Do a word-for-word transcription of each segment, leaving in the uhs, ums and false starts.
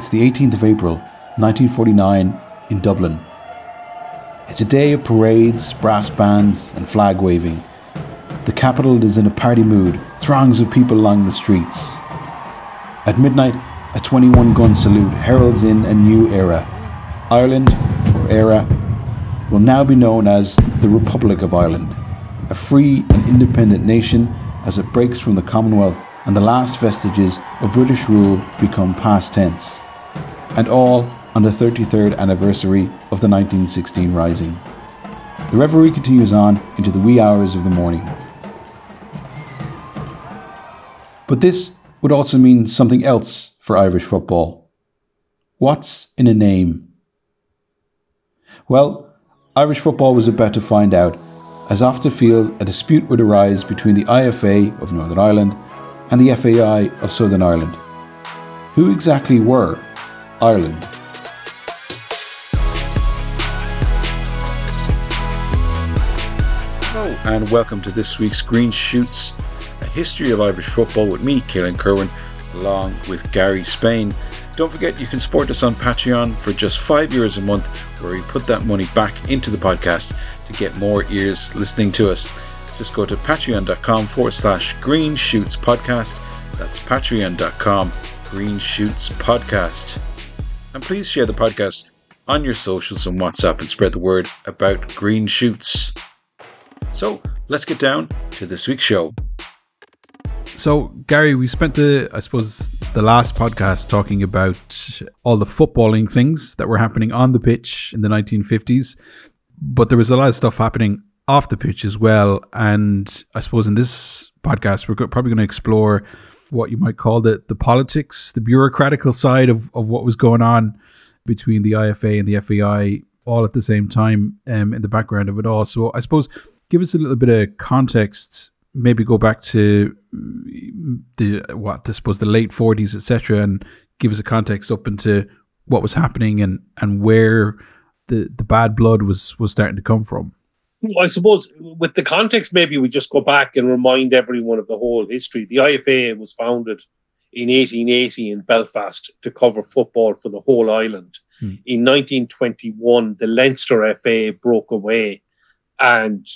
It's the eighteenth of April, nineteen forty-nine, in Dublin. It's a day of parades, brass bands and flag waving. The capital is in a party mood, throngs of people along the streets. At midnight, a twenty-one gun salute heralds in a new era. Ireland, or ERA, will now be known as the Republic of Ireland, a free and independent nation as it breaks from the Commonwealth and the last vestiges of British rule become past tense. And all on the thirty-third anniversary of the nineteen sixteen Rising. The revelry continues on into the wee hours of the morning. But this would also mean something else for Irish football. What's in a name? Well, Irish football was about to find out, as off the field a dispute would arise between the I F A of Northern Ireland and the F A I of Southern Ireland. Who exactly were Ireland? Hello and welcome to this week's Green Shoots, a history of Irish football with me, Ciaran Kerwin, along with Gary Spain. Don't forget you can support us on Patreon for just five euros a month, where we put that money back into the podcast to get more ears listening to us. Just go to patreon.com forward slash Green Shoots Podcast. That's patreon.com Green Shoots Podcast. And please share the podcast on your socials and WhatsApp and spread the word about Green Shoots. So let's get down to this week's show. So, Gary, we spent the, I suppose, the last podcast talking about all the footballing things that were happening on the pitch in the nineteen fifties, but there was a lot of stuff happening off the pitch as well. And I suppose in this podcast, we're probably going to explore what you might call the, the politics, the bureaucratical side of, of what was going on between the I F A and the F A I all at the same time um, in the background of it all. So I suppose give us a little bit of context. Maybe go back to the what I suppose the late forties, et cetera, and give us a context up into what was happening and, and where the, the bad blood was was starting to come from. Well, I suppose with the context, maybe we just go back and remind everyone of the whole history. The I F A was founded in eighteen eighty in Belfast to cover football for the whole island. Hmm. In nineteen twenty-one, the Leinster F A broke away and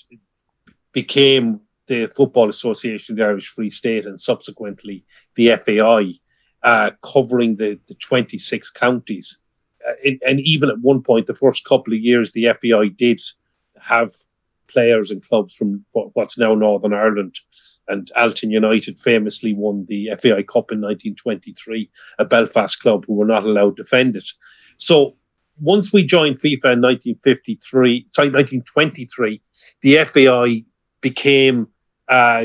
became the Football Association of the Irish Free State, and subsequently the F A I, uh, covering the, the twenty-six counties. Uh, it, and even at one point, the first couple of years, the F A I did have players and clubs from what's now Northern Ireland. And Alton United famously won the F A I Cup in nineteen twenty-three, a Belfast club who were not allowed to defend it. So once we joined FIFA in nineteen fifty-three, sorry, nineteen twenty-three, the F A I became Uh,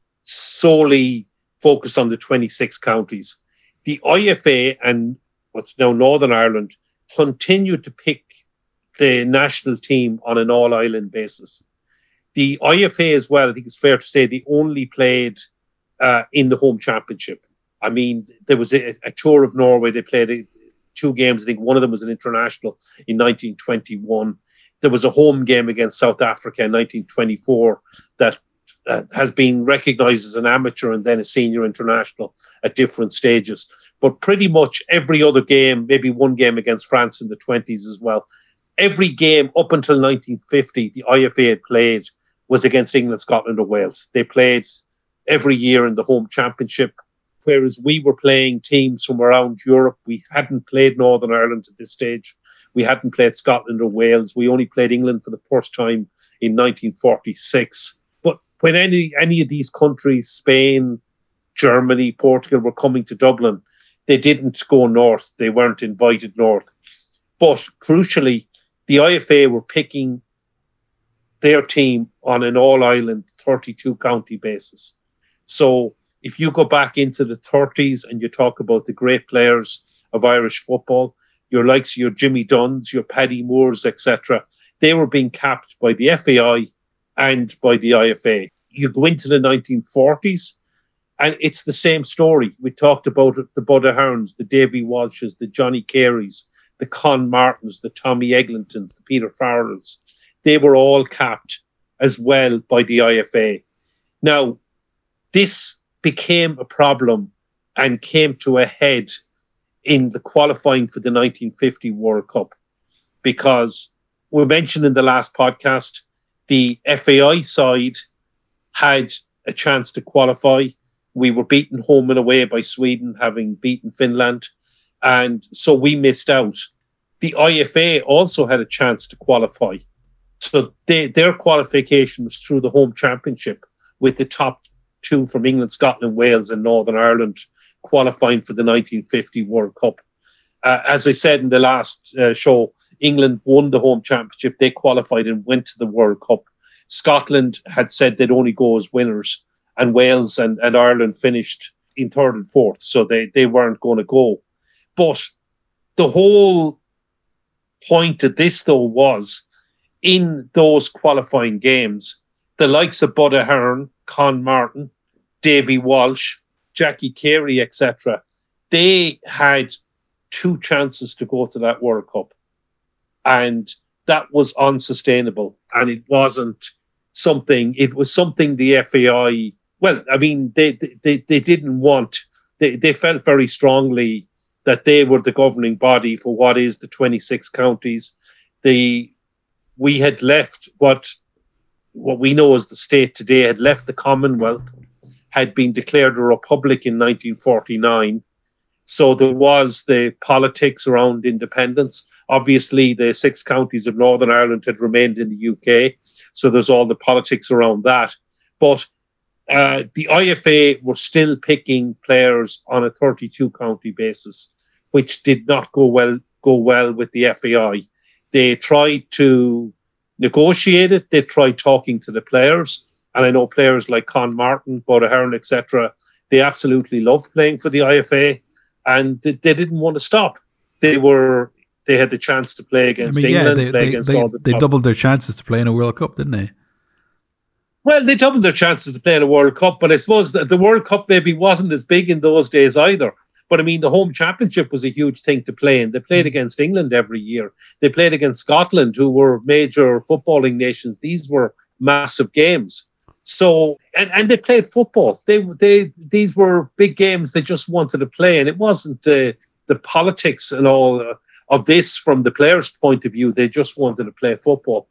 solely focused on the twenty-six counties. The I F A and what's now Northern Ireland continued to pick the national team on an all-island basis. The I F A as well, I think it's fair to say, they only played uh, in the home championship. I mean, there was a, a tour of Norway. They played a, two games. I think one of them was an international in nineteen twenty-one. There was a home game against South Africa in nineteen twenty-four that Uh, has been recognised as an amateur and then a senior international at different stages. But pretty much every other game, maybe one game against France in the twenties as well, every game up until nineteen fifty the I F A had played was against England, Scotland or Wales. They played every year in the home championship, whereas we were playing teams from around Europe. We hadn't played Northern Ireland at this stage. We hadn't played Scotland or Wales. We only played England for the first time in nineteen forty-six. When any any of these countries, Spain, Germany, Portugal, were coming to Dublin, they didn't go north. They weren't invited north. But crucially, the I F A were picking their team on an all-island thirty-two county basis. So if you go back into the thirties and you talk about the great players of Irish football, your likes of your Jimmy Dunns, your Paddy Moores, et cetera, they were being capped by the F A I and by the I F A. You go into the nineteen forties, and it's the same story. We talked about it, the Bud Ahern's, the Davy Walsh's, the Johnny Carey's, the Con Martins, the Tommy Eglingtons, the Peter Farrells. They were all capped as well by the I F A. Now, this became a problem and came to a head in the qualifying for the nineteen fifty World Cup, because we mentioned in the last podcast, the F A I side had a chance to qualify. We were beaten home and away by Sweden, having beaten Finland, and so we missed out. The I F A also had a chance to qualify. So they, their qualification was through the home championship, with the top two from England, Scotland, Wales and Northern Ireland qualifying for the nineteen fifty World Cup. Uh, as I said in the last uh, show, England won the home championship. They qualified and went to the World Cup. Scotland had said they'd only go as winners, and Wales and, and Ireland finished in third and fourth, so they, they weren't going to go. But the whole point of this, though, was in those qualifying games, the likes of Bud Ahern, Con Martin, Davy Walsh, Jackie Carey, et cetera, they had two chances to go to that World Cup. And that was unsustainable. And it wasn't something, it was something the F A I, well, I mean, they they, they didn't want, they, they felt very strongly that they were the governing body for what is the twenty-six counties. The, we had left what, what we know as the state today, had left the Commonwealth, had been declared a republic in nineteen forty-nine. So there was the politics around independence. Obviously, the six counties of Northern Ireland had remained in the U K, so there's all the politics around that. But uh, the I F A were still picking players on a thirty-two county basis, which did not go well go well with the F A I. They tried to negotiate it. They tried talking to the players, and I know players like Con Martin, Bud Ahern, et cetera. They absolutely loved playing for the I F A, and they, they didn't want to stop. They were. They had the chance to play against I mean, England, yeah, they, play they, against they, all the They top. doubled their chances to play in a World Cup, didn't they? Well, they doubled their chances to play in a World Cup, but I suppose that the World Cup maybe wasn't as big in those days either. But I mean, the home championship was a huge thing to play in. They played against England every year. They played against Scotland, who were major footballing nations. These were massive games. So, and, and they played football. They they These were big games they just wanted to play, and it wasn't uh, the politics and all uh, of this from the players' point of view. They just wanted to play football.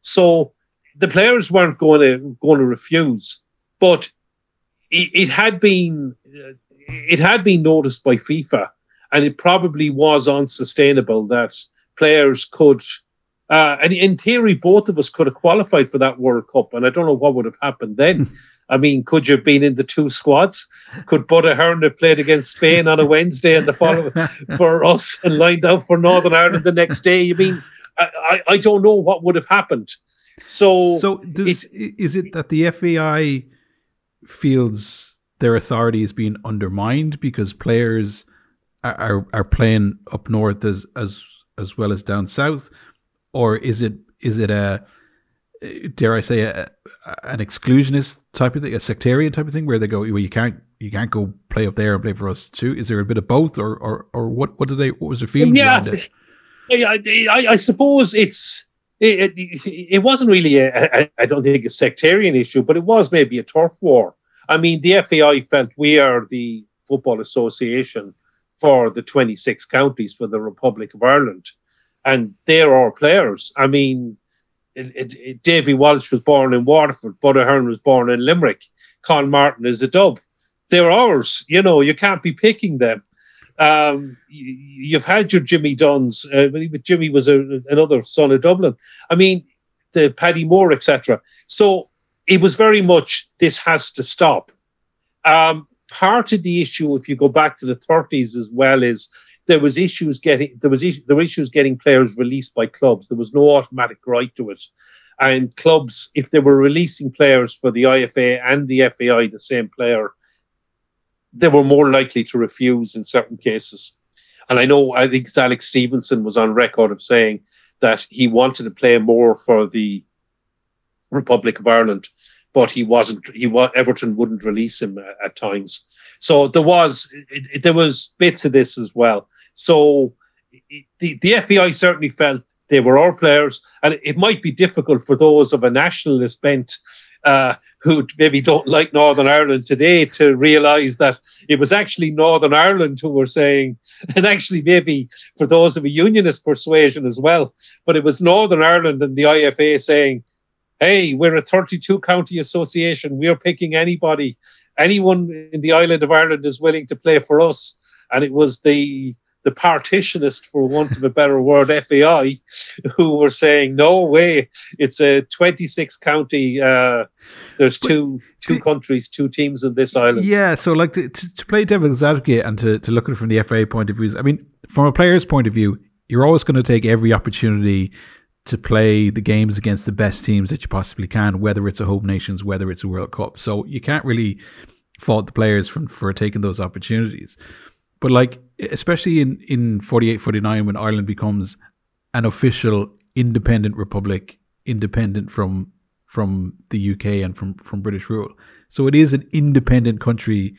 So the players weren't going to going to refuse, but it, it had been uh, it had been noticed by FIFA, and it probably was unsustainable that players could. Uh, and in theory, both of us could have qualified for that World Cup, and I don't know what would have happened then. I mean, could you have been in the two squads? Could Bud Ahern have played against Spain on a Wednesday and the following for us and lined up for Northern Ireland the next day? I mean, I, I, I don't know what would have happened. So, so does, is it that the F A I feels their authority is being undermined because players are, are, are playing up north as as as well as down south? Or is it is it a, dare I say, a, an exclusionist type of thing, a sectarian type of thing, where they go, well, you can't you can't go play up there and play for us too? Is there a bit of both, or or, or what what do they what was their feeling yeah, behind it? I, I, I suppose it's it, it, it wasn't really a, a I don't think a sectarian issue, but it was maybe a turf war. I mean, the F A I felt we are the Football Association for the twenty-six counties for the Republic of Ireland. And they're our players. I mean, it, it, it, Davy Walsh was born in Waterford. Bud Ahern was born in Limerick. Con Martin is a Dub. They're ours. You know, you can't be picking them. Um, you, you've had your Jimmy Dunns. Uh, Jimmy was a, another son of Dublin. I mean, the Paddy Moore, et cetera. So it was very much, this has to stop. Um, part of the issue, if you go back to the thirties as well, is There was issues getting there was there were issues getting players released by clubs. There was no automatic right to it, and clubs, if they were releasing players for the I F A and the F A I, the same player, they were more likely to refuse in certain cases. And I know I think Alex Stevenson was on record of saying that he wanted to play more for the Republic of Ireland, but he wasn't. He Everton wouldn't release him at, at times. So there was it, it, there was bits of this as well. So it, the the F A I certainly felt they were our players, and it, it might be difficult for those of a nationalist bent uh, who maybe don't like Northern Ireland today to realise that it was actually Northern Ireland who were saying, and actually maybe for those of a unionist persuasion as well, but it was Northern Ireland and the I F A saying, hey, we're a thirty-two county association. We're picking anybody. Anyone in the island of Ireland is willing to play for us. And it was the the partitionist, for want of a better word, F A I, who were saying, no way, it's a twenty-six county, uh, there's two two countries, two teams in this island. Yeah, so like to, to, to play devil's advocate and to, to look at it from the F A I point of view, I mean, from a player's point of view, you're always going to take every opportunity to play the games against the best teams that you possibly can, whether it's a home nations, whether it's a World Cup. So you can't really fault the players for, for taking those opportunities. But like, especially in, in forty-eight forty-nine, when Ireland becomes an official independent republic, independent from from the U K and from, from British rule. So it is an independent country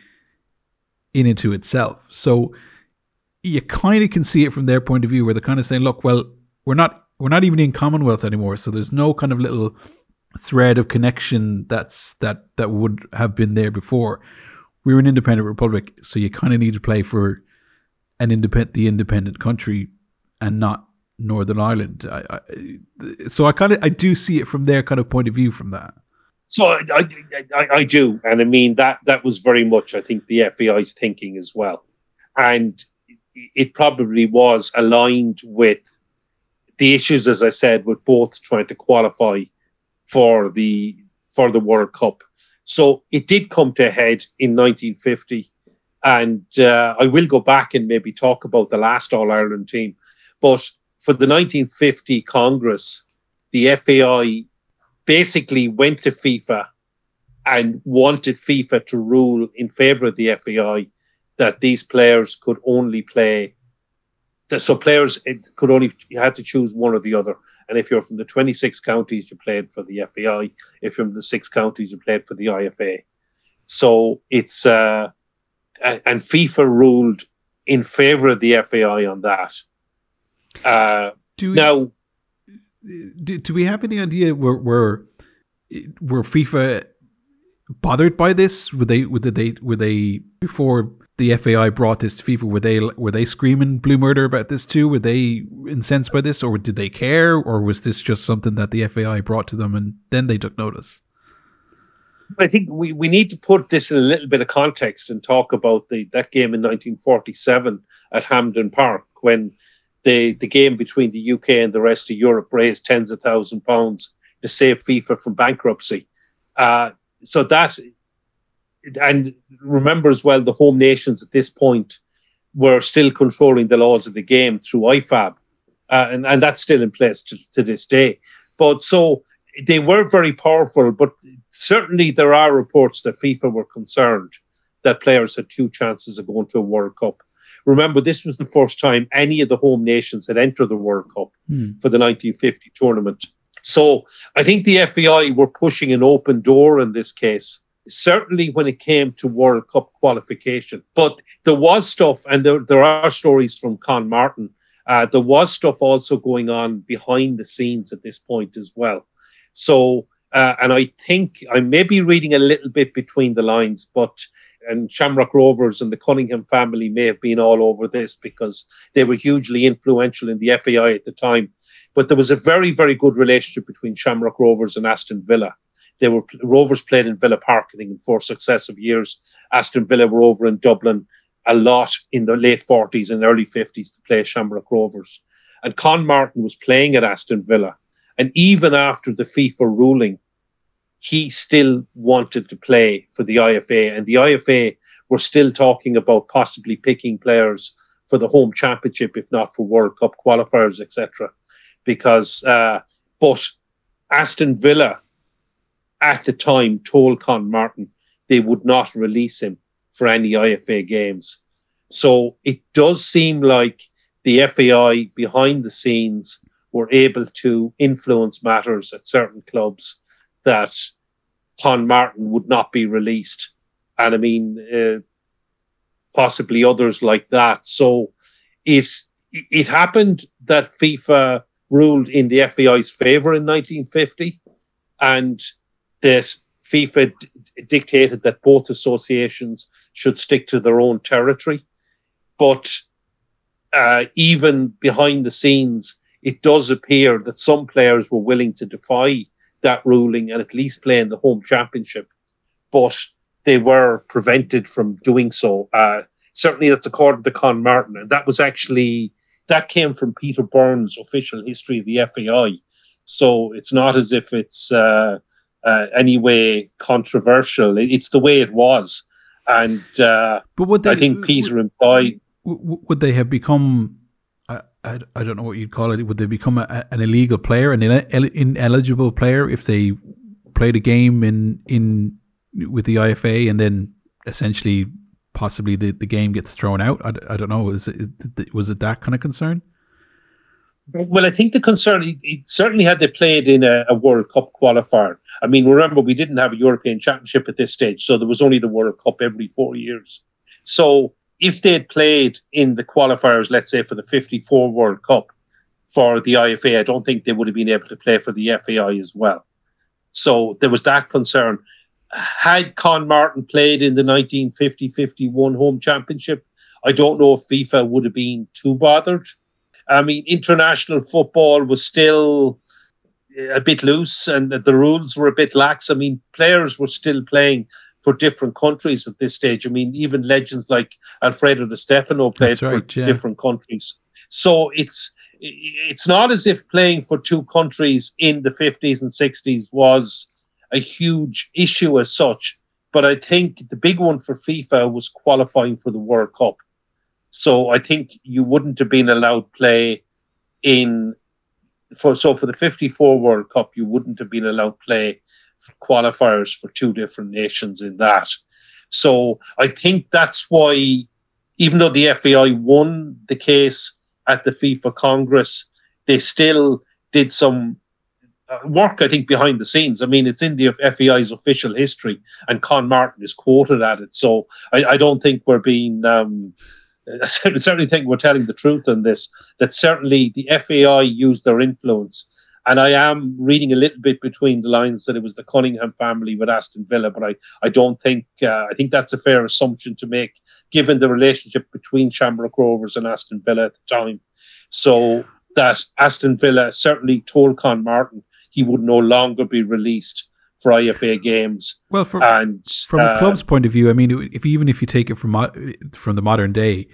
in and to itself. So you kind of can see it from their point of view, where they're kind of saying, look, well, we're not we're not even in Commonwealth anymore. So there's no kind of little thread of connection that's that that would have been there before. We're an independent republic, so you kind of need to play for an independent, the independent country, and not Northern Ireland. I, I, so I kind of I do see it from their kind of point of view from that. So I, I, I do, and I mean that that was very much, I think, the F A I's thinking as well, and it probably was aligned with the issues, as I said, with both trying to qualify for the for the World Cup. So it did come to a head in nineteen fifty, and uh, I will go back and maybe talk about the last All-Ireland team. But for the nineteen fifty Congress, the F A I basically went to FIFA and wanted FIFA to rule in favour of the F A I that these players could only play. So players could only, you had to choose one or the other. And if you're from the twenty-six counties, you played for the F A I. If you're from the six counties, you played for the I F A. So it's, uh, and FIFA ruled in favour of the F A I on that. Uh, do we, now, do, do we have any idea where, where, were FIFA bothered by this? Were they, were they, were they, before the F A I brought this to FIFA, were they were they screaming blue murder about this too? Were they incensed by this, or did they care, or was this just something that the F A I brought to them and then they took notice? I think we, we need to put this in a little bit of context and talk about the that game in nineteen forty-seven at Hampden Park, when the, the game between the U K and the rest of Europe raised tens of thousands of pounds to save FIFA from bankruptcy. Uh, so that... And remember as well, the home nations at this point were still controlling the laws of the game through I F A B. Uh, and, and that's still in place to, to this day. But so they were very powerful, but certainly there are reports that FIFA were concerned that players had two chances of going to a World Cup. Remember, this was the first time any of the home nations had entered the World Cup mm. for the nineteen fifty tournament. So I think the F A I were pushing an open door in this case, certainly when it came to World Cup qualification. But there was stuff, and there, there are stories from Con Martin, uh, there was stuff also going on behind the scenes at this point as well. So, uh, and I think I may be reading a little bit between the lines, but and Shamrock Rovers and the Cunningham family may have been all over this because they were hugely influential in the F A I at the time. But there was a very, very good relationship between Shamrock Rovers and Aston Villa. They were Rovers played in Villa Park, I think, in four successive years. Aston Villa were over in Dublin a lot in the late forties and early fifties to play Shamrock Rovers. And Con Martin was playing at Aston Villa. And even after the FIFA ruling, he still wanted to play for the I F A. And the I F A were still talking about possibly picking players for the home championship, if not for World Cup qualifiers, et cetera. Because, uh, but Aston Villa at the time told Con Martin they would not release him for any I F A games. So it does seem like the F A I behind the scenes were able to influence matters at certain clubs that Con Martin would not be released. And I mean, uh, possibly others like that. So it, it happened that FIFA ruled in the F A I's favour in nineteen fifty, and that FIFA d- dictated that both associations should stick to their own territory. But uh, even behind the scenes, it does appear that some players were willing to defy that ruling and at least play in the home championship. But they were prevented from doing so. Uh, certainly that's according to Con Martin. And that was actually, that came from Peter Byrne's official history of the F A I. So it's not as if it's uh, uh, anyway controversial. It's the way it was. And uh, but would they, I think Peter implied... Would they have become, I, I, I don't know what you'd call it, would they become a, an illegal player, an ineligible player if they played a game in in with the I F A and then essentially possibly the, the game gets thrown out? I, I don't know. Is it, was it that kind of concern? Well, I think the concern, it, it certainly had they played in a, a World Cup qualifier. I mean, remember, we didn't have a European Championship at this stage, so there was only the World Cup every four years. So if they had played in the qualifiers, let's say for the fifty-four World Cup for the I F A, I don't think they would have been able to play for the F A I as well. So there was that concern. Had Con Martin played in the nineteen fifty fifty-one home championship, I don't know if FIFA would have been too bothered. I mean, international football was still a bit loose and the rules were a bit lax. I mean, players were still playing for different countries at this stage. I mean, even legends like Alfredo Di Stefano played right, for yeah. different countries. So it's it's not as if playing for two countries in the fifties and sixties was a huge issue as such. But I think the big one for FIFA was qualifying for the World Cup. So I think you wouldn't have been allowed play in for so for the fifty-four World Cup, you wouldn't have been allowed play qualifiers for two different nations in that. So I think that's why, even though the F A I won the case at the FIFA Congress, they still did some work, I think, behind the scenes. I mean, it's in the F A I's official history, and Con Martin is quoted at it. So I, I don't think we're being... Um, I certainly think we're telling the truth on this, that certainly the F A I used their influence. And I am reading a little bit between the lines that it was the Cunningham family with Aston Villa, but I, I don't think, uh, I think that's a fair assumption to make, given the relationship between Shamrock Rovers and Aston Villa at the time. So that Aston Villa certainly told Con Martin he would no longer be released for I F A games. Well, from, and, from uh, a club's point of view, I mean, if even if you take it from from the modern day,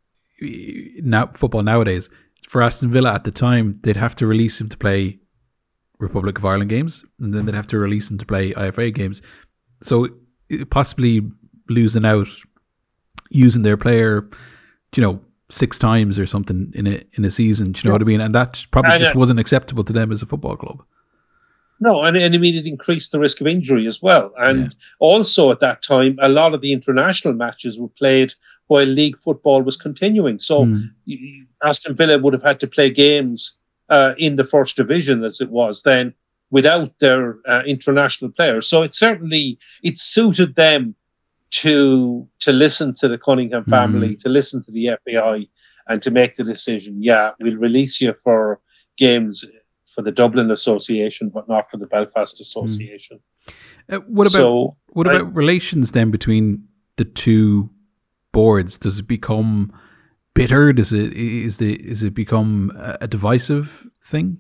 now football nowadays, for Aston Villa at the time, they'd have to release him to play Republic of Ireland games, and then they'd have to release him to play I F A games. So possibly losing out, using their player, you know, six times or something in a in a season. Do you know yeah. what I mean? And that probably and, just uh, wasn't acceptable to them as a football club. No, and, and I mean, it increased the risk of injury as well. And yeah. also at that time, a lot of the international matches were played while league football was continuing. So mm. Aston Villa would have had to play games uh, in the first division, as it was then, without their uh, international players. So it certainly, it suited them to to listen to the Cunningham family, mm. to listen to the F A I, and to make the decision, yeah, we'll release you for games for the Dublin Association, but not for the Belfast Association. Mm. Uh, what about so, what about I, relations then between the two boards? Does it become bitter? Does it is the is it become a divisive thing?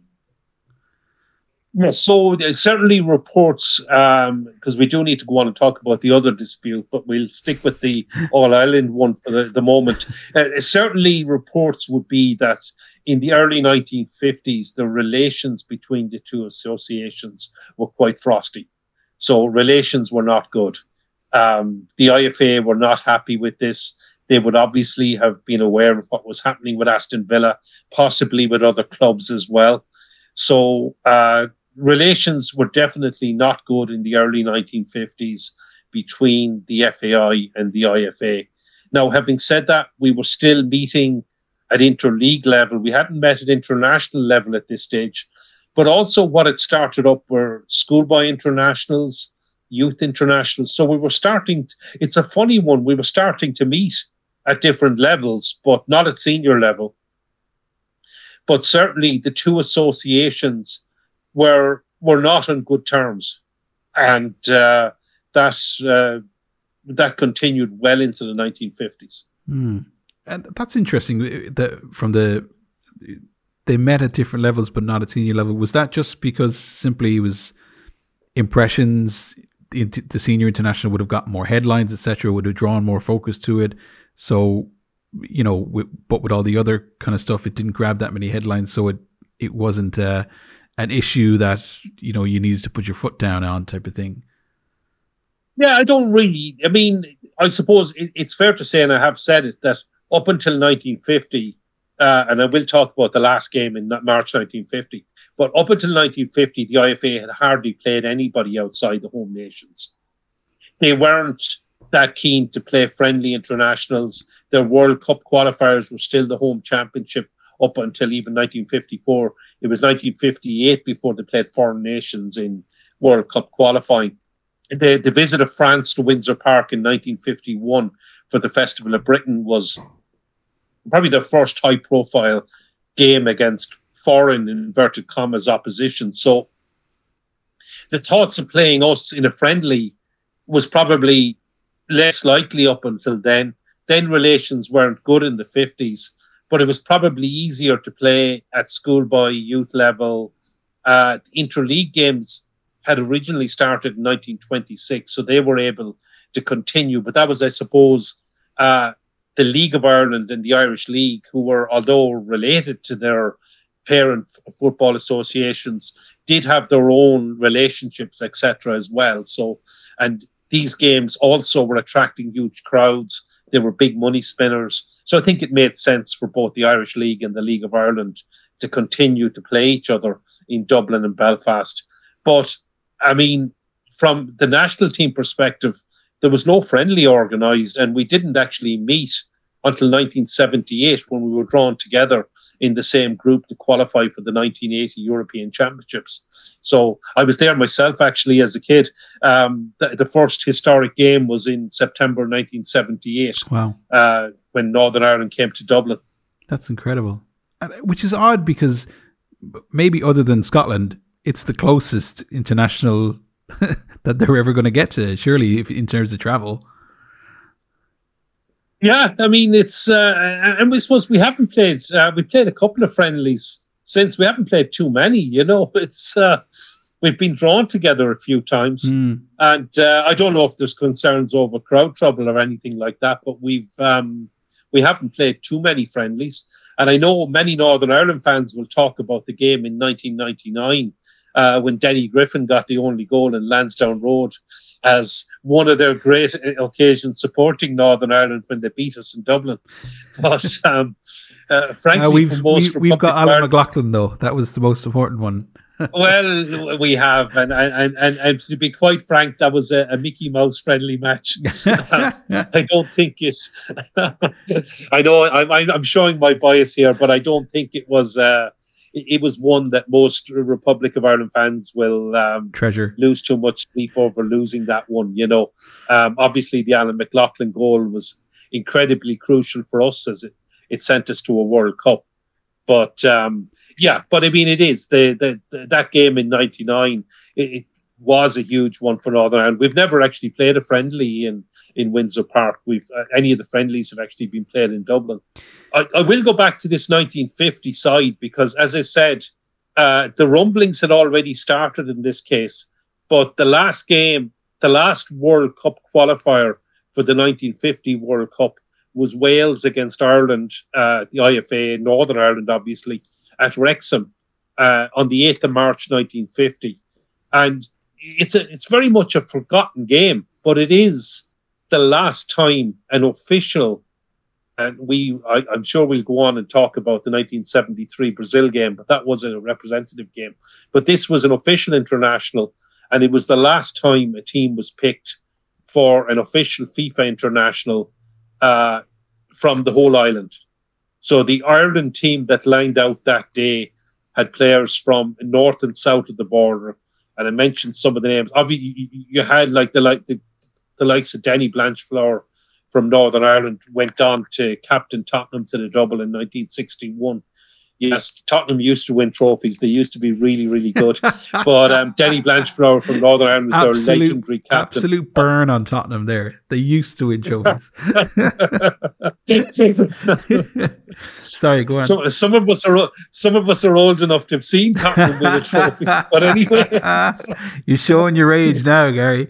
Yes, so there certainly reports, because um, we do need to go on and talk about the other dispute, but we'll stick with the All-Ireland one for the, the moment. Uh, certainly reports would be that in the early nineteen fifties, the relations between the two associations were quite frosty. So relations were not good. Um, the I F A were not happy with this. They would obviously have been aware of what was happening with Aston Villa, possibly with other clubs as well. So uh, relations were definitely not good in the early nineteen fifties between the F A I and the I F A. Now, having said that, we were still meeting at interleague level. We hadn't met at international level at this stage. But also what had started up were schoolboy internationals, youth internationals. So we were starting, it's a funny one, we were starting to meet at different levels, but not at senior level. But certainly the two associations were were not on good terms. and uh, that uh, that continued well into the nineteen fifties. Hmm. And that's interesting. That from the they met at different levels, but not at senior level. Was that just because simply it was impressions? The, the senior international would have got more headlines, et cetera. Would have drawn more focus to it. So, you know, with, but with all the other kind of stuff, it didn't grab that many headlines. So it it wasn't uh, an issue that, you know, you needed to put your foot down on, type of thing. Yeah, I don't really. I mean, I suppose it, it's fair to say, and I have said it, that up until nineteen fifty, uh, and I will talk about the last game in March nineteen fifty, but up until nineteen fifty, the I F A had hardly played anybody outside the home nations. They weren't that keen to play friendly internationals. Their World Cup qualifiers were still the home championship up until even nineteen fifty-four. It was nineteen fifty-eight before they played foreign nations in World Cup qualifying. The, the visit of France to Windsor Park in nineteen fifty-one for the Festival of Britain was probably the first high-profile game against foreign, in inverted commas, opposition. So the thoughts of playing us in a friendly was probably less likely up until then. Then relations weren't good in the fifties, but it was probably easier to play at schoolboy, youth level. Uh, interleague games had originally started in nineteen twenty-six, so they were able to continue. But that was, I suppose, uh, the League of Ireland and the Irish League, who were, although related to their parent f- football associations, did have their own relationships, et cetera, as well. So, and these games also were attracting huge crowds. They were big money spinners. So I think it made sense for both the Irish League and the League of Ireland to continue to play each other in Dublin and Belfast. But, I mean, from the national team perspective, there was no friendly organised, and we didn't actually meet until nineteen seventy-eight, when we were drawn together in the same group to qualify for the nineteen eighty European Championships. So I was there myself, actually, as a kid. Um, the, the first historic game was in September nineteen seventy-eight. Wow. Uh, when Northern Ireland came to Dublin. That's incredible. And, which is odd because maybe other than Scotland, it's the closest international that they're ever going to get to, surely, if, in terms of travel. Yeah, I mean, it's, uh, and we suppose we haven't played, uh, we played a couple of friendlies since. We haven't played too many, you know, it's, uh, we've been drawn together a few times. Mm. And uh, I don't know if there's concerns over crowd trouble or anything like that, but we've, um, we haven't played too many friendlies. And I know many Northern Ireland fans will talk about the game in nineteen ninety-nine, uh, when Denny Griffin got the only goal in Lansdowne Road, as one of their great occasions supporting Northern Ireland when they beat us in Dublin. But um, uh, frankly, uh, we've, for most we, we've got Alan Ireland, McLaughlin, though. That was the most important one. Well, we have, and, and and and to be quite frank, that was a, a Mickey Mouse friendly match. I don't think it's. I know I'm I'm showing my bias here, but I don't think it was. Uh, it, it was one that most Republic of Ireland fans will um, treasure. Lose too much sleep over losing that one. You know, um, obviously the Alan McLaughlin goal was incredibly crucial for us, as it, it sent us to a World Cup. But um, yeah, but I mean, it is the, the, the that game in ninety-nine. It, it was a huge one for Northern Ireland. We've never actually played a friendly in, in Windsor Park. We've uh, any of the friendlies have actually been played in Dublin. I, I will go back to this nineteen fifty side because, as I said, uh, the rumblings had already started in this case. But the last game, the last World Cup qualifier for the nineteen fifty World Cup was Wales against Ireland, uh, the I F A, Northern Ireland, obviously, at Wrexham uh, on the eighth of March nineteen fifty. And it's a, it's very much a forgotten game, but it is the last time an official, and we, I, I'm sure we'll go on and talk about the nineteen seventy-three Brazil game, but that was a representative game. But this was an official international, and it was the last time a team was picked for an official FIFA international Uh, from the whole island. So the Ireland team that lined out that day had players from north and south of the border, and I mentioned some of the names. Obviously, you, you had like the like the, the likes of Danny Blanchflower from Northern Ireland went on to captain Tottenham to the double in nineteen sixty-one. Yes, Tottenham used to win trophies. They used to be really, really good. But um, Denny Blanchflower from Northern Ireland was absolute, their legendary captain. Absolute burn on Tottenham there. They used to win trophies. Sorry, go on. So, some of us are some of us are old enough to have seen Tottenham win a trophy. But anyway, you're showing your age now, Gary.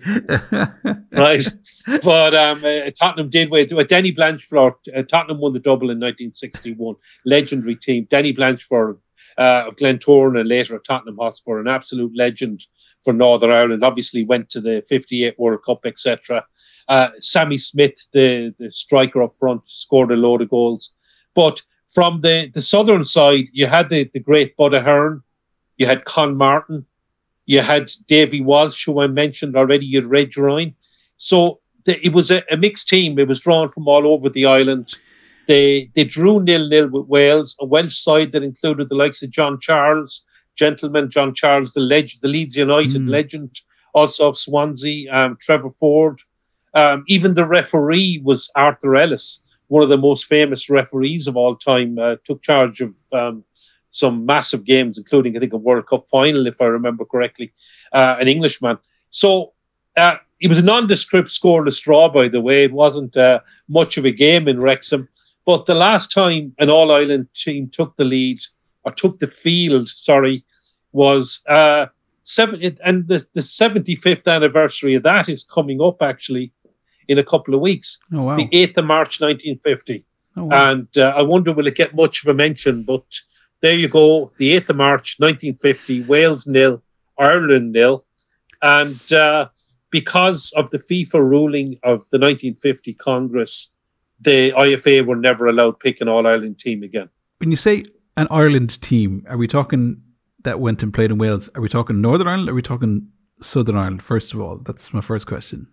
Right. But um, uh, Tottenham did win. Uh, Denny Blanchflower, uh, Tottenham won the double in nineteen sixty-one. Legendary team. Denny Blanchflower uh, of Glentoran and later at Tottenham Hotspur, an absolute legend for Northern Ireland. Obviously went to the fifty-eight World Cup, et cetera. Uh, Sammy Smith, the, the striker up front, scored a load of goals. But from the, the southern side, you had the, the great Bud Ahern, you had Con Martin, you had Davy Walsh, who I mentioned already, you had Reg Ryan. So the, it was a, a mixed team. It was drawn from all over the island. They they drew nil-nil with Wales, a Welsh side that included the likes of John Charles, gentleman John Charles, the leg- the Leeds United mm. legend, also of Swansea, um, Trevor Ford. Um, even the referee was Arthur Ellis, one of the most famous referees of all time, uh, took charge of um, some massive games, including, I think, a World Cup final, if I remember correctly, uh, an Englishman. So uh, it was a nondescript scoreless draw, by the way. It wasn't uh, much of a game in Wrexham. But the last time an All-Ireland team took the lead, or took the field, sorry, was... Uh, seven, and the, the seventy-fifth anniversary of that is coming up, actually, in a couple of weeks. Oh, wow. The eighth of March, nineteen fifty. Oh, wow. And uh, I wonder, will it get much of a mention? But there you go. The eighth of March, nineteen fifty, Wales nil, Ireland nil. And uh, because of the FIFA ruling of the nineteen fifty Congress, the I F A were never allowed to pick an All-Ireland team again. When you say an Ireland team, are we talking that went and played in Wales? Are we talking Northern Ireland? Or are we talking Southern Ireland, first of all? That's my first question.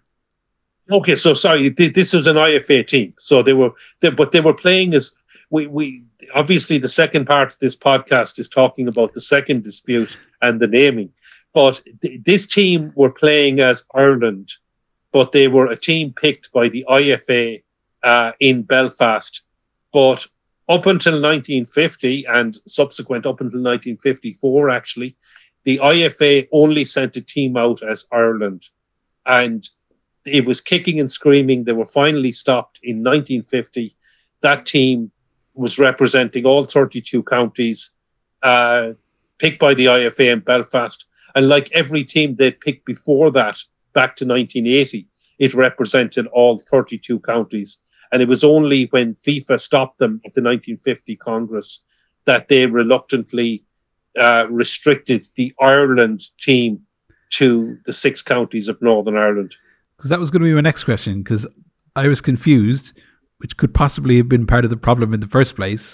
Okay, so sorry, this was an I F A team. So they were, they, but they were playing as we we obviously the second part of this podcast is talking about the second dispute and the naming. But th- this team were playing as Ireland, but they were a team picked by the I F A uh, in Belfast. But up until nineteen fifty and subsequent up until nineteen fifty-four, actually, the I F A only sent a team out as Ireland, and it was kicking and screaming. They were finally stopped in nineteen fifty. That team was representing all thirty-two counties, uh, picked by the I F A in Belfast. And like every team they'd picked before that, back to nineteen eighty, it represented all thirty-two counties. And it was only when FIFA stopped them at the nineteen fifty Congress that they reluctantly uh, restricted the Ireland team to the six counties of Northern Ireland. Because that was going to be my next question, because I was confused, which could possibly have been part of the problem in the first place.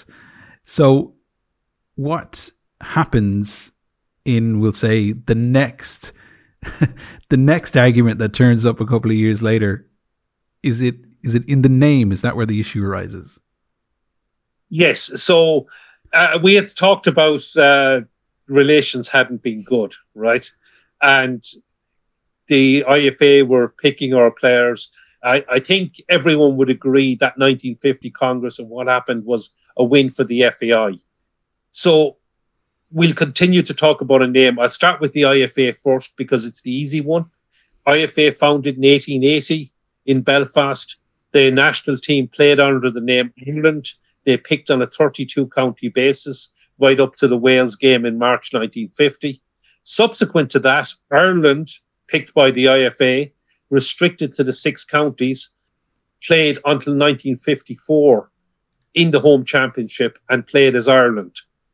So what happens in, we'll say, the next the next argument that turns up a couple of years later? Is it is it in the name? Is that where the issue arises? Yes. So uh, we had talked about uh, relations hadn't been good, right? And the I F A were picking our players. I, I think everyone would agree that nineteen fifty Congress and what happened was a win for the F A I. So we'll continue to talk about a name. I'll start with the I F A first because it's the easy one. I F A founded in eighteen eighty in Belfast. The national team played under the name Ireland. They picked on a thirty-two county basis right up to the Wales game in March nineteen fifty. Subsequent to that, Ireland, picked by the I F A, restricted to the six counties, played until nineteen fifty-four in the home championship and played as Ireland.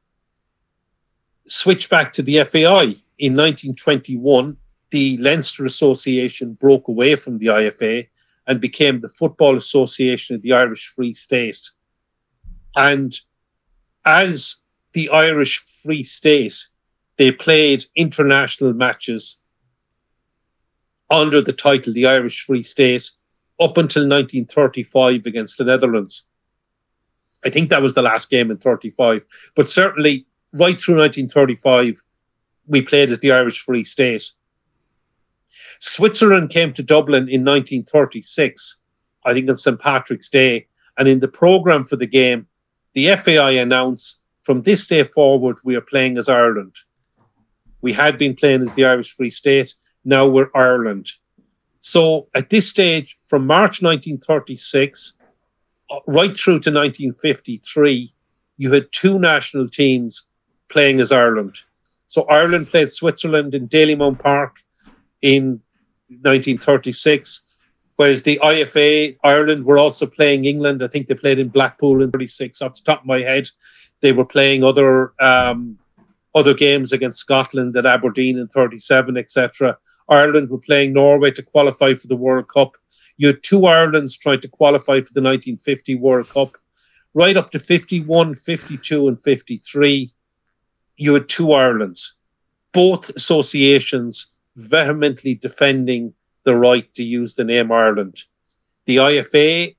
Switch back to the F A I. In nineteen twenty-one, the Leinster Association broke away from the I F A and became the Football Association of the Irish Free State. And as the Irish Free State, they played international matches under the title the Irish Free State up until nineteen thirty-five against the Netherlands. I think that was the last game in thirty-five. But certainly right through nineteen thirty-five, we played as the Irish Free State. Switzerland came to Dublin in nineteen thirty-six, I think on Saint Patrick's Day. And in the programme for the game, the F A I announced from this day forward, we are playing as Ireland. We had been playing as the Irish Free State. Now we're Ireland. So at this stage, from March nineteen thirty-six right through to nineteen fifty-three, you had two national teams playing as Ireland. So Ireland played Switzerland in Dalymount Park in nineteen thirty-six, whereas the I F A, Ireland, were also playing England. I think they played in Blackpool in thirty-six, off the top of my head. They were playing other um, other games against Scotland at Aberdeen in thirty-seven, et cetera. Ireland were playing Norway to qualify for the World Cup. You had two Irelands trying to qualify for the nineteen fifty World Cup. Right up to fifty-one, fifty-two, and fifty-three, you had two Irelands. Both associations vehemently defending the right to use the name Ireland. The I F A,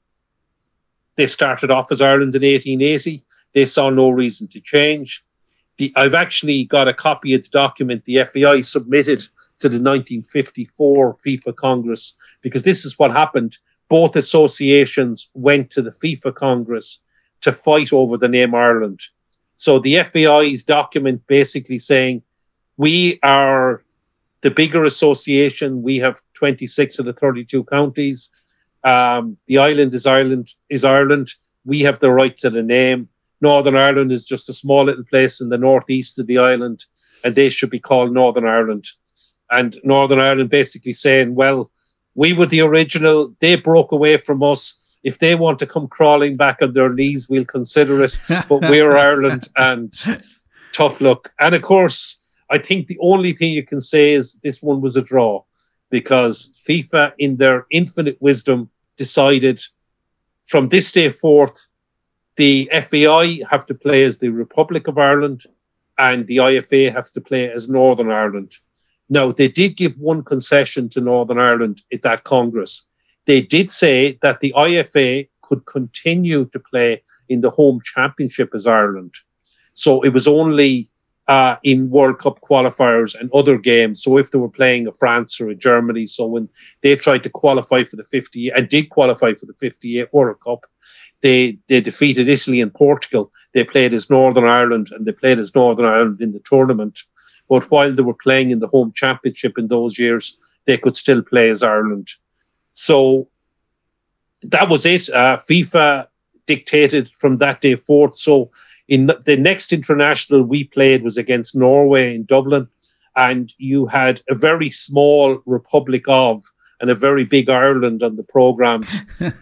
they started off as Ireland in eighteen eighty. They saw no reason to change. The, I've actually got a copy of the document the F A I submitted to the nineteen fifty-four FIFA Congress, because this is what happened. Both associations went to the FIFA Congress to fight over the name Ireland. So the F A I's document basically saying, we are the bigger association. We have twenty-six of the thirty-two counties. Um, the island is Ireland, is Ireland. We have the right to the name. Northern Ireland is just a small little place in the northeast of the island, and they should be called Northern Ireland. And Northern Ireland basically saying, well, we were the original. They broke away from us. If they want to come crawling back on their knees, we'll consider it. But we're Ireland, and tough luck. And of course, I think the only thing you can say is this one was a draw, because FIFA, in their infinite wisdom, decided from this day forth, the F A I have to play as the Republic of Ireland and the I F A have to play as Northern Ireland. Now, they did give one concession to Northern Ireland at that Congress. They did say that the I F A could continue to play in the home championship as Ireland. So it was only uh, in World Cup qualifiers and other games. So if they were playing a France or a Germany, so when they tried to qualify for the fifty and did qualify for the fifty-eight World Cup, they they defeated Italy and Portugal. They played as Northern Ireland, and they played as Northern Ireland in the tournament. But while they were playing in the home championship in those years, they could still play as Ireland. So that was it. Uh, FIFA dictated from that day forth. So in the next international we played was against Norway in Dublin, and you had a very small Republic of and a very big Ireland on the programmes.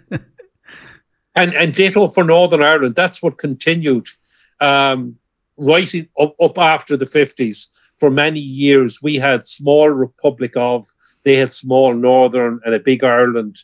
and and ditto for Northern Ireland. That's what continued um, right in, up, up after the fifties. For many years, we had small Republic of, they had small Northern and a big Ireland.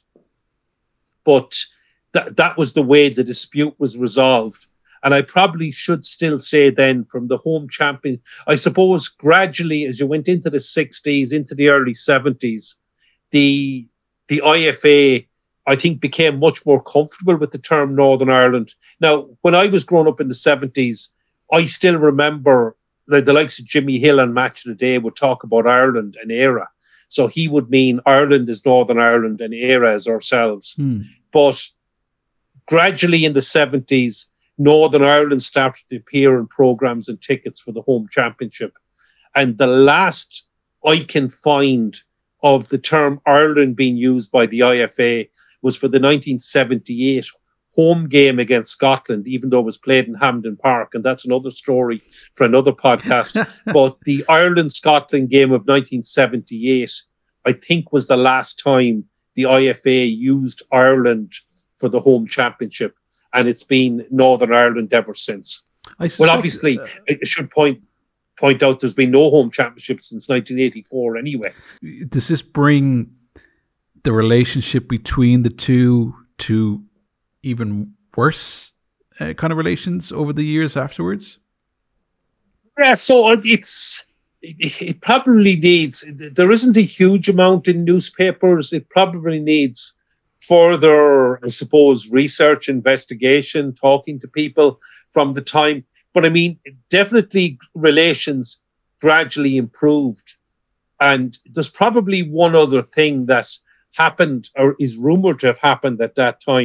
But th- that was the way the dispute was resolved. And I probably should still say then, from the home champion, I suppose gradually as you went into the sixties, into the early seventies, the the I F A, I think, became much more comfortable with the term Northern Ireland. Now, when I was growing up in the seventies, I still remember the, the likes of Jimmy Hill on Match of the Day would talk about Ireland and ERA. So he would mean Ireland is Northern Ireland and ERA is ourselves. Hmm. But gradually in the seventies, Northern Ireland started to appear in programmes and tickets for the home championship. And the last I can find of the term Ireland being used by the I F A was for the nineteen seventy-eight home game against Scotland, even though it was played in Hampden Park. And that's another story for another podcast. But the Ireland-Scotland game of nineteen seventy-eight, I think, was the last time the I F A used Ireland for the home championship. And it's been Northern Ireland ever since. Suspect, well, obviously, uh, I should point point out there's been no home championship since nineteen eighty-four anyway. Does this bring the relationship between the two to even worse uh, kind of relations over the years afterwards? Yeah, so it's it, it probably needs, there isn't a huge amount in newspapers. It probably needs further, I suppose, research, investigation, talking to people from the time. But I mean, definitely relations gradually improved. And there's probably one other thing that happened or is rumored to have happened at that time.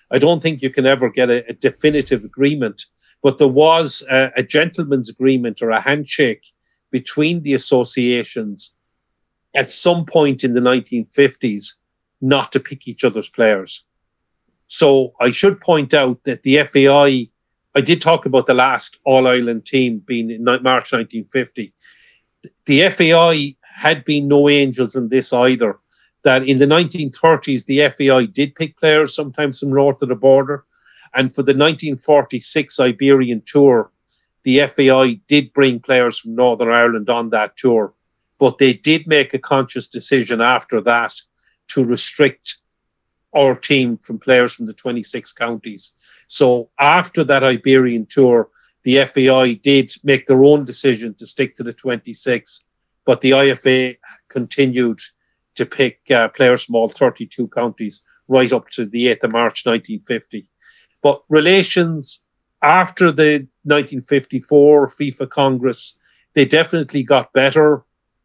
I don't think you can ever get a, a definitive agreement, but there was a, a gentleman's agreement or a handshake between the associations at some point in the nineteen fifties not to pick each other's players. So I should point out that the F A I, I did talk about the last All-Ireland team being in March nineteen fifty. The F A I had been no angels in this either. That in the nineteen thirties, the F A I did pick players sometimes from north of the border. And for the nineteen forty-six Iberian tour, the F A I did bring players from Northern Ireland on that tour. But they did make a conscious decision after that to restrict our team from players from the twenty-six counties. So after that Iberian tour, the F A I did make their own decision to stick to the twenty-six, but the I F A continued to pick uh, players from all thirty-two counties right up to the eighth of March nineteen fifty. But relations after the nineteen fifty-four FIFA Congress, they definitely got better.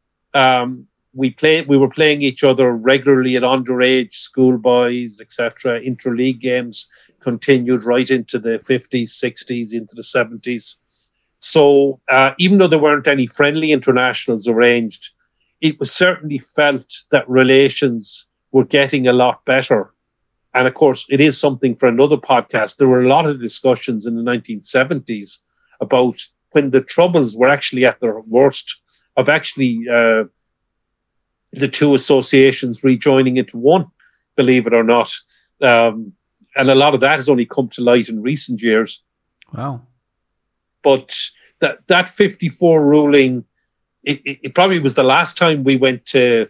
Um, we played, we were playing each other regularly at underage, schoolboys, et cetera. Interleague games continued right into the fifties, sixties, into the seventies. So uh, even though there weren't any friendly internationals arranged, it was certainly felt that relations were getting a lot better. And of course, it is something for another podcast. There were a lot of discussions in the nineteen seventies about when the Troubles were actually at their worst, of actually uh, the two associations rejoining into one, believe it or not. Um, and a lot of that has only come to light in recent years. Wow. But that, that fifty-four ruling, it, it, it probably was the last time we went to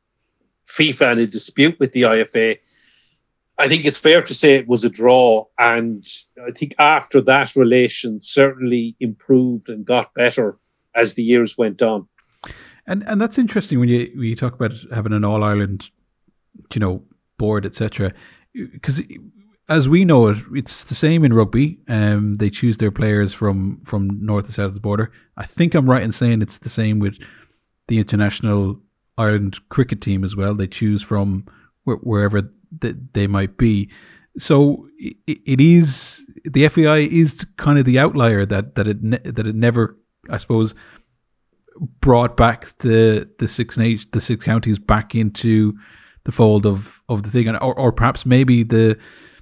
FIFA in a dispute with the I F A. I think it's fair to say it was a draw. And I think after that, relations certainly improved and got better as the years went on. And and that's interesting when you when you talk about having an All Ireland, you know, board, et cetera. Because as we know it, it's the same in rugby. Um, they choose their players from from north to south of the border. I think I'm right in saying it's the same with the international Ireland cricket team as well. They choose from wh- wherever th- they might be. So it, it is the F A I is kind of the outlier that that it ne- that it never, I suppose, brought back the the six na- the six counties back into the fold of, of the thing, and or, or perhaps maybe the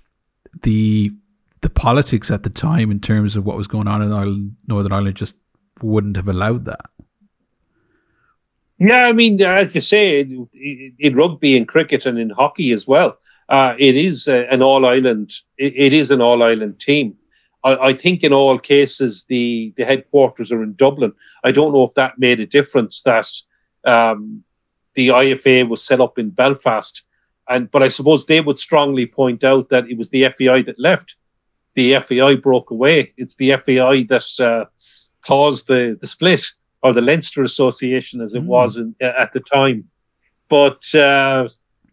the the politics at the time in terms of what was going on in Ireland, Northern Ireland, just wouldn't have allowed that. Yeah, I mean, like you say, in, in rugby and cricket and in hockey as well, uh, it is uh, an all Ireland. It, it is an all Ireland team. I, I think in all cases the the headquarters are in Dublin. I don't know if that made a difference that um, the I F A was set up in Belfast, and but I suppose they would strongly point out that it was the F A I that left. The F A I broke away. It's the F A I that uh, caused the the split, or the Leinster Association as it mm. was in, at the time. But uh,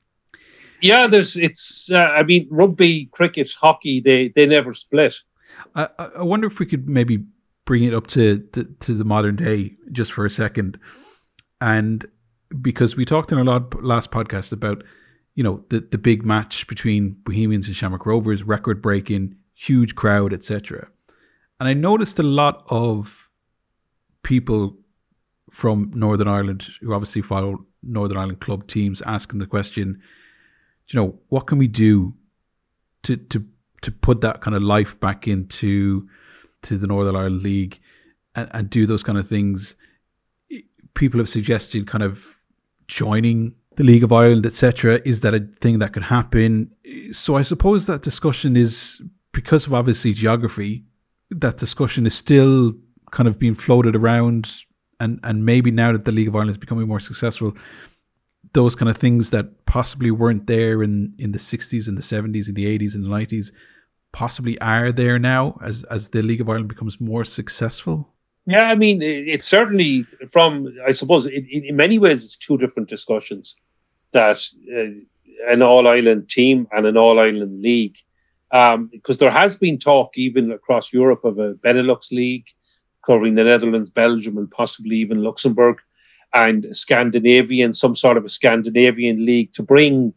yeah, there's it's. Uh, I mean, rugby, cricket, hockey, they they never split. I, I wonder if we could maybe bring it up to, to, to the modern day just for a second. And because we talked in our last podcast about, you know, the, the big match between Bohemians and Shamrock Rovers, record-breaking, huge crowd, et cetera. And I noticed a lot of people from Northern Ireland who obviously follow Northern Ireland club teams asking the question, you know, what can we do to to to put that kind of life back into to the Northern Ireland League and, and do those kind of things? People have suggested kind of joining the League of Ireland, et cetera. Is that a thing that could happen? So I suppose that discussion is, because of obviously geography, that discussion is still kind of being floated around, and, and maybe now that the League of Ireland is becoming more successful, those kind of things that possibly weren't there in, in the sixties and the seventies and the eighties and the nineties possibly are there now as, as the League of Ireland becomes more successful? Yeah, I mean, it's certainly from, I suppose, in, in many ways, it's two different discussions, that uh, an all-Ireland team and an all-Ireland league. Um, because there has been talk even across Europe of a Benelux league covering the Netherlands, Belgium, and possibly even Luxembourg, and Scandinavian, some sort of a Scandinavian league to bring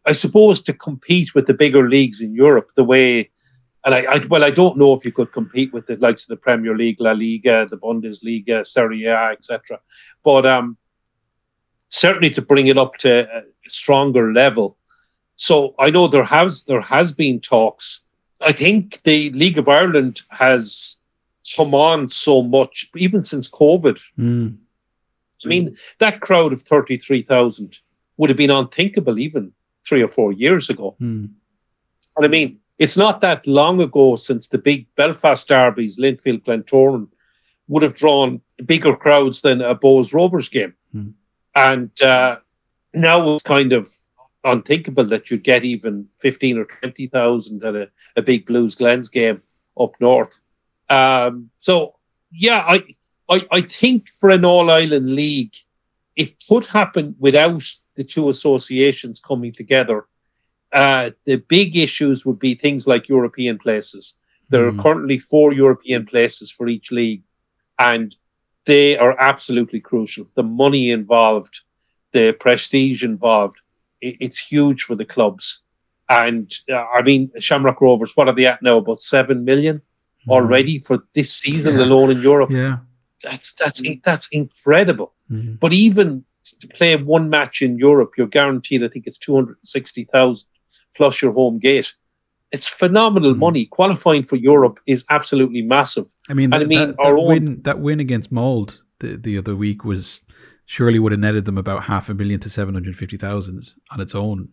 I suppose, to compete with the bigger leagues in Europe, the way, and I, I well, I don't know if you could compete with the likes of the Premier League, La Liga, the Bundesliga, Serie A, et cetera. But um, certainly to bring it up to a stronger level. So I know there has there has been talks. I think the League of Ireland has come on so much, even since COVID. Mm. I mean, that crowd of thirty-three thousand would have been unthinkable even three or four years ago. Mm. And I mean, it's not that long ago since the big Belfast derbies, Linfield, Glentoran, would have drawn bigger crowds than a Bohs Rovers game. Mm. And uh, now it's kind of unthinkable that you'd get even fifteen or twenty thousand at a, a big Blues Glens game up north. Um, so, yeah, I, I I think for an all-island league, it could happen without the two associations coming together. Uh, the big issues would be things like European places. There mm. are currently four European places for each league, and they are absolutely crucial. The money involved, the prestige involved, it, it's huge for the clubs. And uh, I mean, Shamrock Rovers, what are they at now? About seven million mm. already for this season yeah. alone in Europe. Yeah, that's that's that's incredible. Mm. But even to play one match in Europe, you're guaranteed, I think it's two hundred sixty thousand plus your home gate. It's phenomenal mm. money. Qualifying for Europe is absolutely massive. I mean, and that, I mean that, our that own win that win against Mold the, the other week was surely would have netted them about half a million to seven hundred fifty thousand on its own.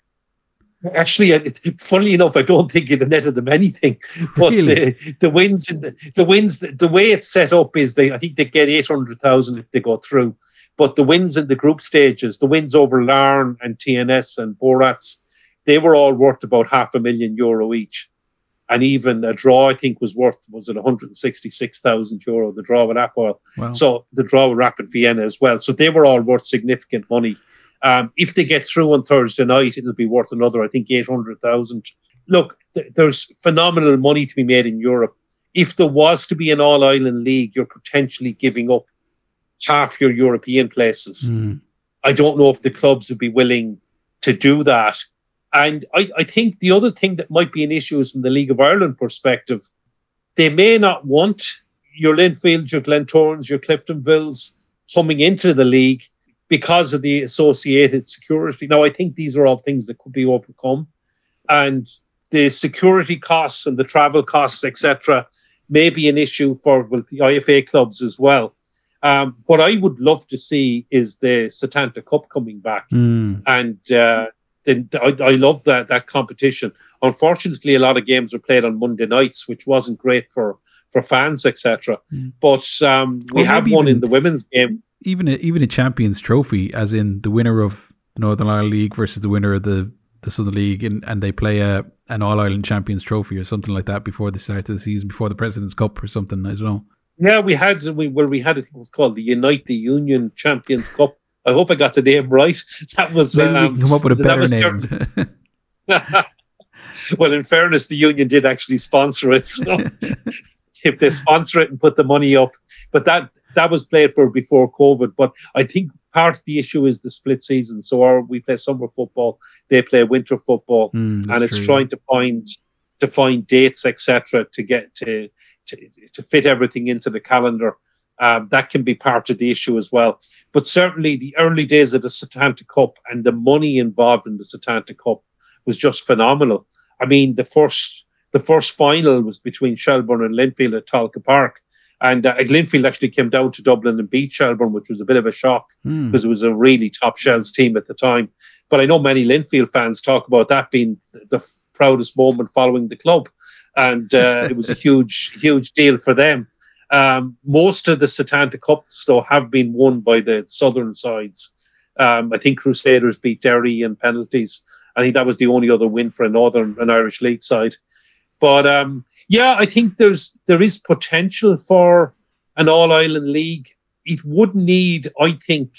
Actually, it, funnily enough, I don't think it netted them anything. But really? the, the wins, in the, the wins, the, the way it's set up is they, I think they get eight hundred thousand if they go through. But the wins in the group stages, the wins over Larne and T N S and Borats, they were all worth about half a million euro each. And even a draw, I think, was worth, was it one hundred sixty-six thousand euro, the draw with Apoel. Wow. So the draw with Rapid Vienna as well. So they were all worth significant money. Um, if they get through on Thursday night, it'll be worth another, I think, eight hundred thousand. Look, th- there's phenomenal money to be made in Europe. If there was to be an all-island league, you're potentially giving up half your European places. Mm. I don't know if the clubs would be willing to do that. And I, I think the other thing that might be an issue is from the League of Ireland perspective, they may not want your Linfields, your Glentorans, your Cliftonvilles coming into the league because of the associated security. Now, I think these are all things that could be overcome. And the security costs and the travel costs, et cetera, may be an issue for well, the I F A clubs as well. Um, what I would love to see is the Setanta Cup coming back. Mm. And uh, then I, I love that that competition. Unfortunately, a lot of games are played on Monday nights, which wasn't great for, for fans, et cetera. Mm. But um, we or have one even, in the women's game. Even a, even a Champions Trophy, as in the winner of the Northern Ireland League versus the winner of the, the Southern League, and, and they play a an All-Ireland Champions Trophy or something like that before the start of the season, before the President's Cup or something, I don't know. Yeah, we had, we well, we had, I think it was called the Unite the Union Champions Cup. I hope I got the name right. That was... Maybe um, we can come up with a better name. Well, in fairness, the union did actually sponsor it. So if they sponsor it and put the money up. But that that was played for before COVID. But I think part of the issue is the split season. So our, we play summer football, they play winter football. Mm, and it's true. trying to find to find dates, et cetera, to get to... To, to fit everything into the calendar. Um, that can be part of the issue as well. But certainly the early days of the Setanta Cup and the money involved in the Setanta Cup was just phenomenal. I mean, the first the first final was between Shelbourne and Linfield at Talca Park. And uh, Linfield actually came down to Dublin and beat Shelbourne, which was a bit of a shock mm. because it was a really top Shells team at the time. But I know many Linfield fans talk about that being the, the f- proudest moment following the club. And uh, it was a huge, huge deal for them. Um, most of the Setanta Cups, though, have been won by the southern sides. Um, I think Crusaders beat Derry in penalties. I think that was the only other win for a Northern and Irish League side. But um, yeah, I think there's there is potential for an all-island league. It would need, I think,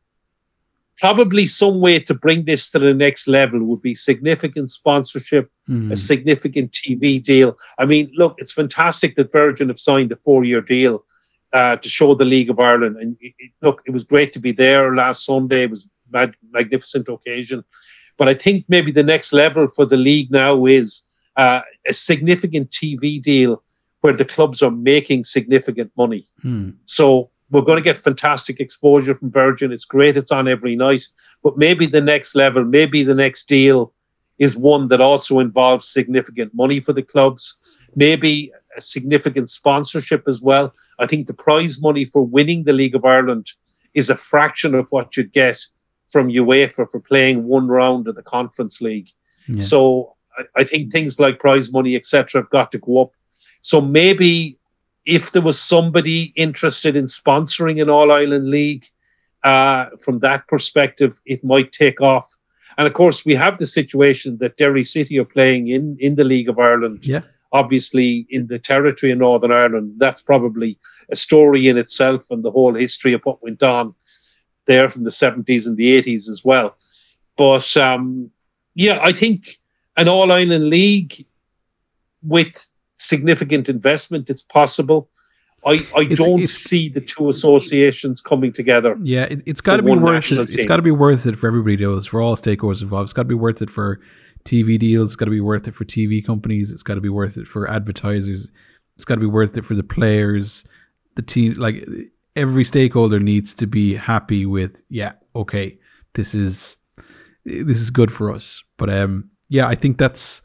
probably some way to bring this to the next level would be significant sponsorship, mm. a significant T V deal. I mean, look, it's fantastic that Virgin have signed a four-year deal uh, to show the League of Ireland. And it, it, look, it was great to be there last Sunday. It was a mag- magnificent occasion. But I think maybe the next level for the league now is uh, a significant T V deal where the clubs are making significant money. Hmm. So we're going to get fantastic exposure from Virgin. It's great. It's on every night. But maybe the next level, maybe the next deal is one that also involves significant money for the clubs. Maybe a significant sponsorship as well. I think the prize money for winning the League of Ireland is a fraction of what you'd get from UEFA for playing one round of the Conference League. Yeah. So I, I think things like prize money, et cetera, have got to go up. So maybe if there was somebody interested in sponsoring an All-Ireland League, uh, from that perspective, it might take off. And of course, we have the situation that Derry City are playing in, in the League of Ireland. Yeah. Obviously, in the territory of Northern Ireland. That's probably a story in itself, and the whole history of what went on there from the seventies and the eighties as well. But um, yeah, I think an All-Ireland League with significant investment, it's possible. I, I It's- don't it's- see the two associations coming together. Yeah, it, it's got to For be one worth national it. It's team. got to be worth it for everybody, though. It's for all stakeholders involved. It's got to be worth it for T V deals. It's got to be worth it for T V companies. It's got to be worth it for advertisers. It's got to be worth it for the players. The team, like every stakeholder, needs to be happy with. Yeah, okay, this is this is good for us. But um, yeah, I think that's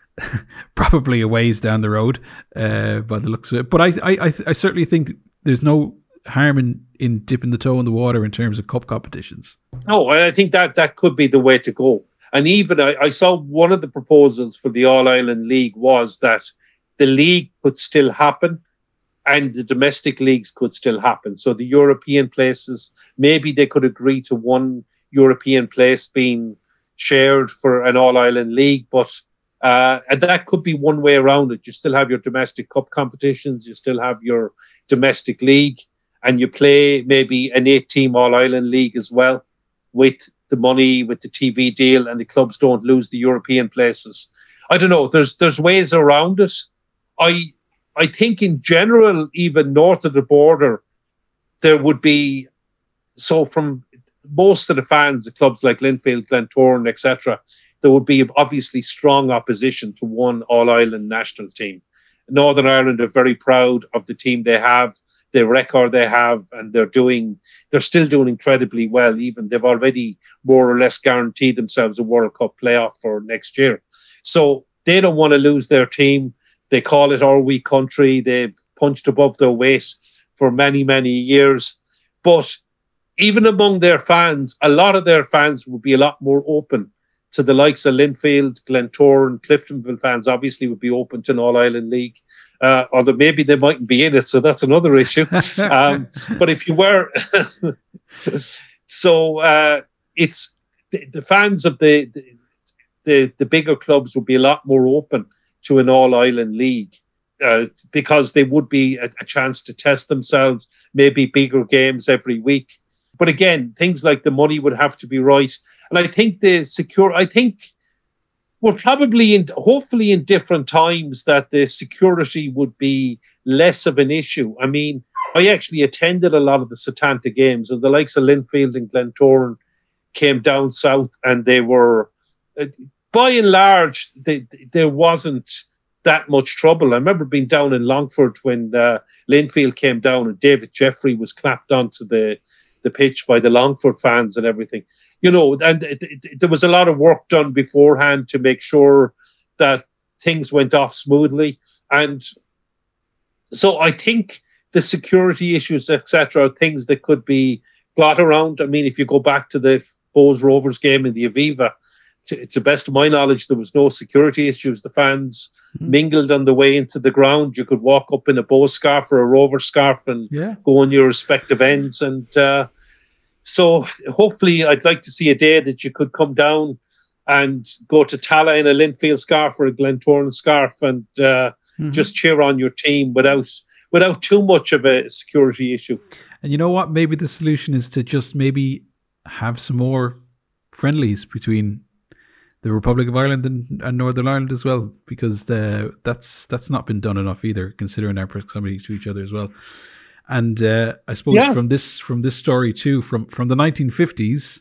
probably a ways down the road uh, by the looks of it. But I, I, I, I certainly think there's no harm in, in dipping the toe in the water in terms of cup competitions. No, I think that that could be the way to go. And even I, I saw one of the proposals for the All-Ireland League was that the league could still happen and the domestic leagues could still happen. So the European places, maybe they could agree to one European place being shared for an All-Ireland League, but uh, and that could be one way around it. You still have your domestic cup competitions, you still have your domestic league, and you play maybe an eight-team All-Ireland League as well with the money, with the T V deal, and the clubs don't lose the European places. I don't know. There's there's ways around it. I I think in general, even north of the border, there would be, so from most of the fans, the clubs like Linfield, Glentoran, et cetera, there would be obviously strong opposition to one All-Ireland national team. Northern Ireland are very proud of the team they have, the record they have, and they're doing, they're still doing incredibly well. Even they've already more or less guaranteed themselves a World Cup playoff for next year. So they don't want to lose their team. They call it our wee country. They've punched above their weight for many, many years. But even among their fans, a lot of their fans would be a lot more open to the likes of Linfield, Glentoran, Cliftonville fans obviously would be open to an All-Ireland League. Uh, although maybe they mightn't be in it, so that's another issue. Um, but if you were... so uh, it's the, the fans of the, the, the, the bigger clubs would be a lot more open to an All-Ireland League uh, because they would be a, a chance to test themselves, maybe bigger games every week. But again, things like the money would have to be right. And I think the secure, I think we're probably in, hopefully in different times that the security would be less of an issue. I mean, I actually attended a lot of the Setanta games, and the likes of Linfield and Glentoran came down south, and they were, by and large, they, there wasn't that much trouble. I remember being down in Longford when uh, Linfield came down and David Jeffrey was clapped onto the the pitch by the Longford fans and everything, you know, and it, it, there was a lot of work done beforehand to make sure that things went off smoothly. And so I think the security issues, et cetera, are things that could be got around. I mean, if you go back to the Bowes Rovers game in the Aviva, to, to the best of my knowledge, there was no security issues. The fans mm-hmm. mingled on the way into the ground. You could walk up in a Bowes scarf or a Rover scarf and yeah. go on your respective ends. And uh, so hopefully I'd like to see a day that you could come down and go to Tala in a Linfield scarf or a Glentoran scarf and uh, mm-hmm. just cheer on your team without without too much of a security issue. And you know what? Maybe the solution is to just maybe have some more friendlies between the Republic of Ireland and, and Northern Ireland as well, because the, that's that's not been done enough either, considering our proximity to each other as well. And uh, I suppose yeah. from this from this story too, from, from the nineteen fifties,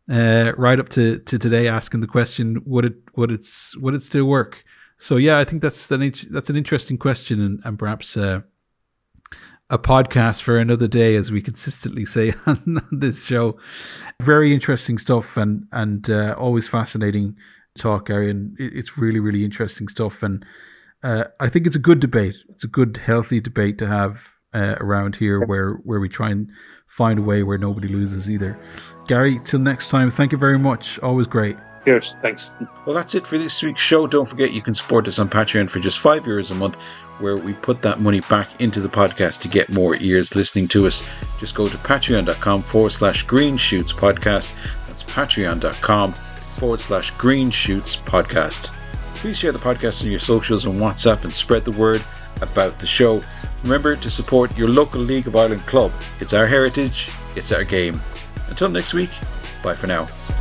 uh, right up to, to today, asking the question: Would it would it's would it still work? So yeah, I think that's an that's an interesting question, and, and perhaps uh, a podcast for another day, as we consistently say on this show. Very interesting stuff, and and uh, always fascinating talk, Gary. And it, it's really really interesting stuff, and uh, I think it's a good debate. It's a good, healthy debate to have uh, around here, where where we try and find a way where nobody loses either. Gary, till next time, thank you very much. Always great. Cheers. Thanks. Well, that's it for this week's show. Don't forget you can support us on Patreon for just five euros a month, where we put that money back into the podcast to get more ears listening to us. Just go to patreon.com forward slash green shoots podcast. That's patreon.com forward slash green shoots podcast. Please share the podcast on your socials and WhatsApp and spread the word about the show. Remember to support your local League of Ireland club. It's our heritage, it's our game. Until next week, bye for now.